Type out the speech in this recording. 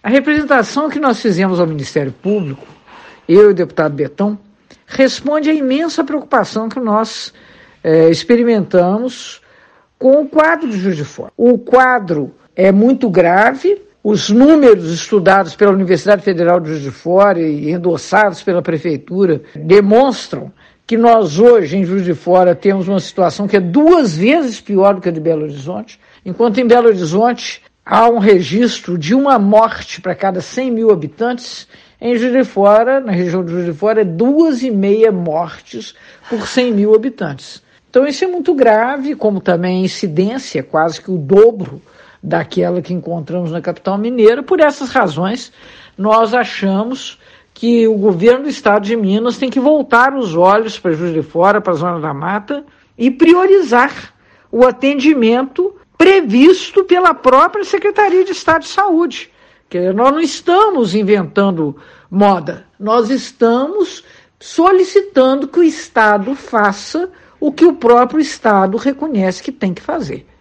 A representação que nós fizemos ao Ministério Público, eu e o deputado Betão, responde à imensa preocupação que nós experimentamos com o quadro de Juiz de Fora. O quadro é muito grave, os números estudados pela Universidade Federal de Juiz de Fora e endossados pela Prefeitura demonstram que nós hoje, em Juiz de Fora, temos uma situação que é 2 vezes pior do que a de Belo Horizonte, enquanto em Belo Horizonte há um registro de uma morte para cada 100 mil habitantes, em Juiz de Fora, na região de Juiz de Fora, é 2,5 mortes por 100 mil habitantes. Então isso é muito grave, como também a incidência, quase que o dobro daquela que encontramos na capital mineira. Por essas razões, nós achamos que o governo do estado de Minas tem que voltar os olhos para Juiz de Fora, para a Zona da Mata, e priorizar o atendimento previsto pela própria Secretaria de Estado de Saúde. Nós não estamos inventando moda, nós estamos solicitando que o Estado faça o que o próprio Estado reconhece que tem que fazer.